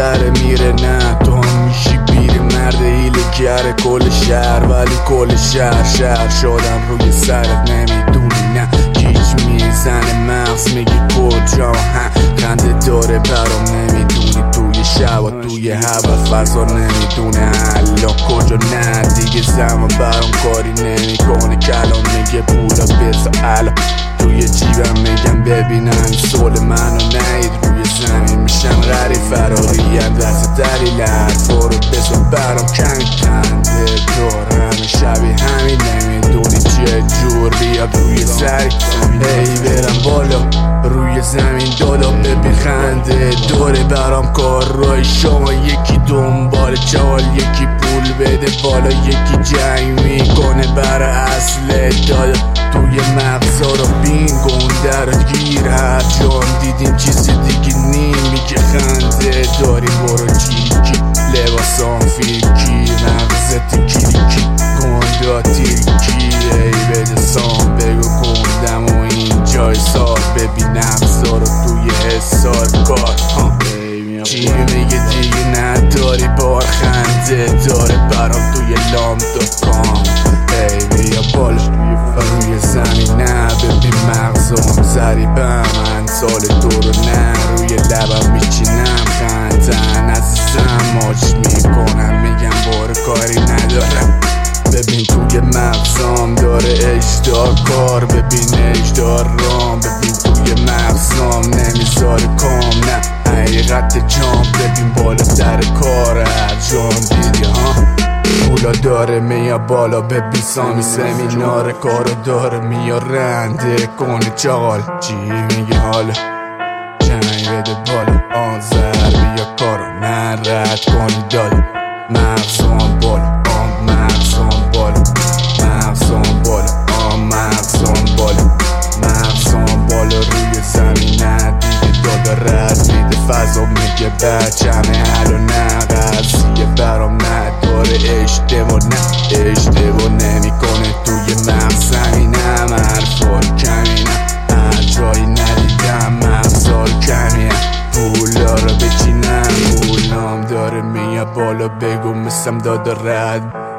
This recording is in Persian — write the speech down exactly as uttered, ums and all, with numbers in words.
داره میره نه تو هم میشی بیری مرد هیله‌گر کل شهر ولی کل شهر شهر شدم روی سرت نمیدونی نه گیج میزنه مغز میگی کجا هم خنده داره برام نمیدونی توی شب و توی هوا فضا نمیدونه الان کجا نه دیگه زمان برام کاری نمیکنه کلام میگه پولا بزا الان توی جیبم میگم ببینن سول منو نهید روی زمین میشم غریب فراریم دست دلیل حرفا رو بزا برام کمی خنده دارم شبیه همین نمیدونی چه جور بیاد روی سری ای برم بالا روی زمین دادا ببین خنده داره برام کار روی شما یکی دنبال جوال یکی پول بده بالا یکی جنگ میکنه برای اصل دادا توی مغزا رو بینگو اون درت گیر هر جام دیدیم چیزی دیگه نمیگه خنده داری برو چیکی لباسام فیکی مغزت کلیکی گندا تیرکی ای بده سام بگو کندم و این جای سار ببین افزا رو توی حسار کار چی میگه دیگه نداری بار خنده داره برام توی لام دات کام ای بیا بالا روی زمین نه ببین مغزم زریبم من سال تو رو نه روی لبم میچینم خندن عزیزم ماچ میکنم میگم بار کاری ندارم ببین توی مغزم داره اجدار کار ببین اجدار رام ببین توی مغزم نمیذاره کام نه حقیقت جام ببین بالا در کار هر جام دیدی ها پولا داره میاد بالا ببین سامی سمینار کارو داره میاد رنده کنه چاقال چی میگه حالا جنگ بده بالا آن زر بیا کارو نرد کنی داده مغزم بالا آن مغزم بالا مغزم بالا آن مغزم بالا مغزم بالا روی زمین نه دیگه داده رد میده فضا میگه بچمه حالا نه قضیه برام نداره اشتباه نه اشتباه نمیکنه توی مغز زمینم حرفا کمی نه هر جایی ندیدم مغزار کمی پولا رو بچینم پولام داره میاد بالا بگو مثل داده رد